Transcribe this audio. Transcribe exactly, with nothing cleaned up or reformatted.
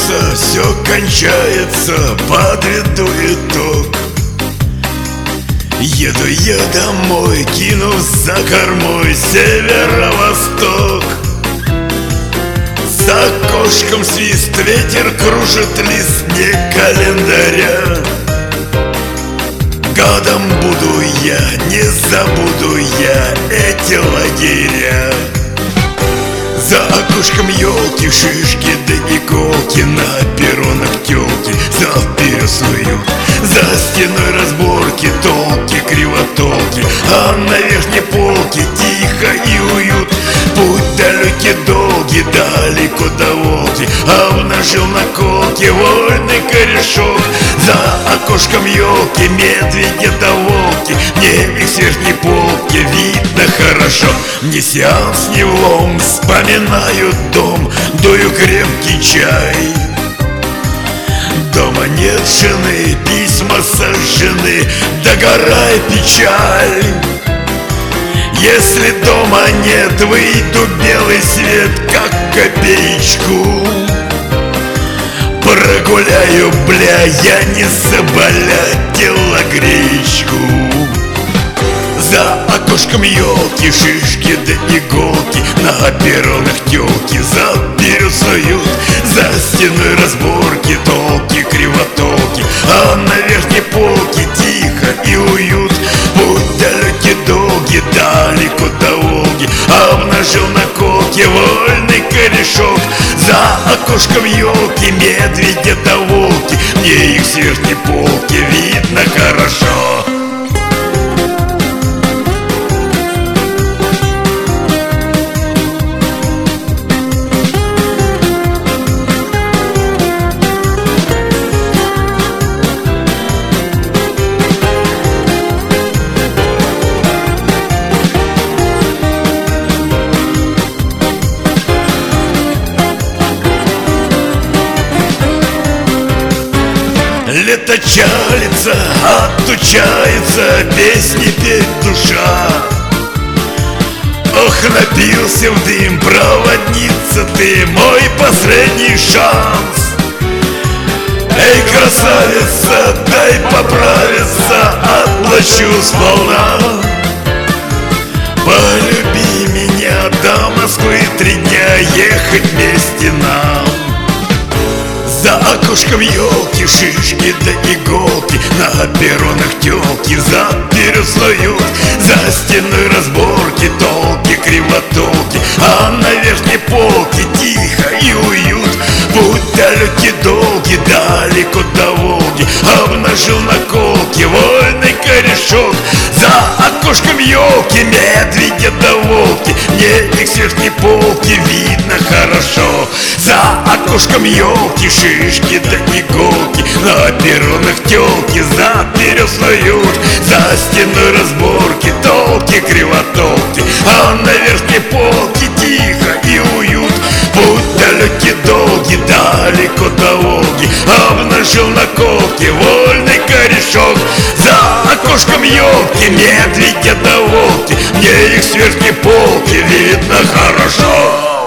кажется, все кончается, подведу итог. Еду я домой, кинув за кормой северо-восток. За окошком свист, ветер кружит лист не календаря. Годом буду я, не забуду я эти лагеря. За окошком елки, шишки да иголки, на перронах телки завперед снуют. За стеной разборки, толки, кривотолки, а на верхней полке тихо и уют. Путь далекий, долгий, далеко до Волги, обнажил наколки вольный корешок. За окошком елки, медведи да волки, мне их с верхней полки видно хорошо. Не сеанс, не влом, вспоминаю дом, дую крепкий чай. Дома нет жены, письма сожжены, догорай печаль. Если дома нет, выйду белый свет, как копеечку. Прогуляю, бля, я не заболя, телогреечку. За окошком елки, шишки да иголки, на перронах телки завперед снуют. За стеной разборки, толки, кривотолки, а на верхней полке тихо и уют. Путь далекий, долгий, далеко до Волги, обнажил наколки вольный корешок. За окошком елки, медведя да волки, мне их с верхней полки видно хорошо. Лето чалится, отучается, песни петь душа. Ох, напился в дым, проводница ты, мой последний шанс. Эй, красавица, дай поправиться, отплачу сполна. Полюби меня, до Москвы три дня ехать вместе нам. За окошком елки, шишки да иголки, на перронах телки завперед снуют. За стеной разборки, толки, кривотолки, а на верхней полке тихо и уют. Путь далекий, долгий, далеко до Волги, обнажил наколки вольный корешок. За окошком елки, медведя да волки, мне их с верхней полки видно хорошо. За окошком елки, шишки да иголки, на перронах телки завперед снуют. За стеной разборки, толки, кривотолки, а на верхней полке тихо и уют. Путь далекий, долгий, далеко до Волги, обнажил наколки вольный корешок. За окошком елки, медведя да волки, мне их с верхней полки видно хорошо.